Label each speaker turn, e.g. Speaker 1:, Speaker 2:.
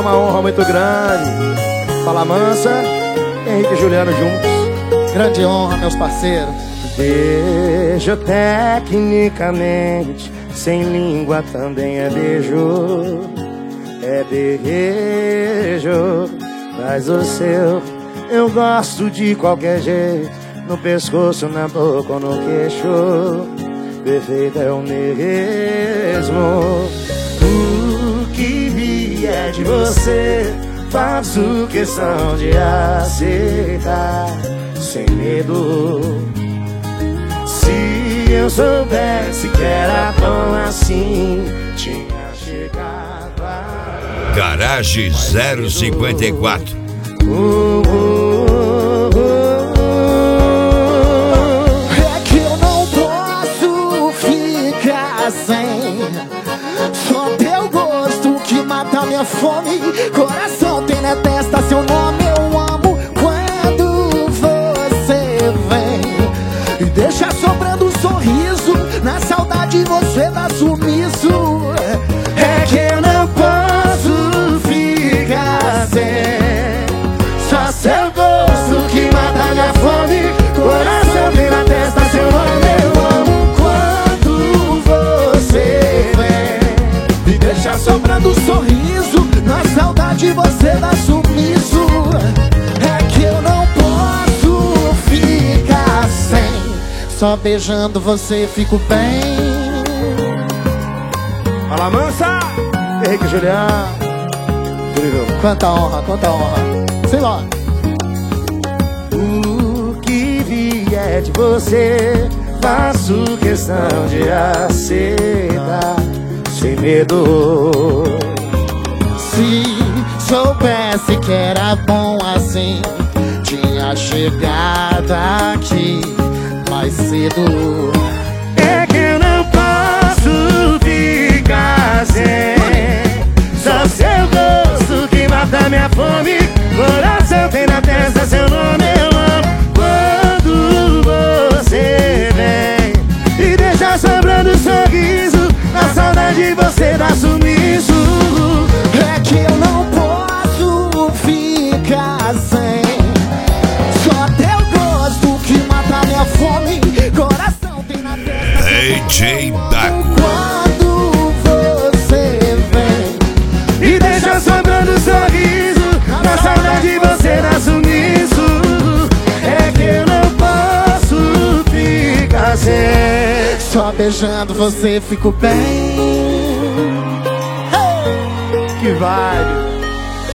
Speaker 1: uma honra muito grande. Fala Mansa, Henrique e Juliano juntos.
Speaker 2: Grande honra, meus parceiros.
Speaker 1: Beijo tecnicamente, sem língua também é beijo. É beijo, mas o seu eu gosto de qualquer jeito. No pescoço, na boca ou no queixo, perfeito é o mesmo. O que vier de você, faço questão de aceitar, sem medo. Se eu soubesse que era bom assim, tinha chegado a...
Speaker 3: Garage 054.
Speaker 2: É que eu não posso ficar sem. Só teu gosto que mata minha fome. Coração tem na testa seu nome. Eu amo quando você vem e deixa sobrando um sorriso. Na saudade você dá sumiço. É que eu não posso ficar sem. Só seu gosto que mata minha fome. Coração tem na testa seu nome. Eu amo quando você vem e deixa sobrando um sorriso. Na saudade você dá sumiço. É que eu não posso ficar sem. Só beijando você fico bem.
Speaker 1: Fala Mansa, Henrique e Juliano. Incrível.
Speaker 2: Quanta honra, quanta honra. Sei lá.
Speaker 1: O que vier de você, faço questão de aceitar, sem medo.
Speaker 2: Se soubesse que era bom assim, tinha chegado aqui mais cedo.
Speaker 1: É que eu não posso ficar sem. Só seu gosto que mata minha fome. Coração tem na testa seu nome. Eu amo quando você vem e deixa sobrando um sorriso. Na saudade você dá sumiço.
Speaker 2: É que eu não posso ficar sem. Só teu gosto que mata minha fome. Coração tem na testa
Speaker 3: DJ Daco.
Speaker 2: quando você vem
Speaker 1: E deixa sobrando um sorriso. Na saudade você dá sumiço. É que eu não posso ficar sem.
Speaker 2: só beijando você fico bem.
Speaker 1: Que vibe.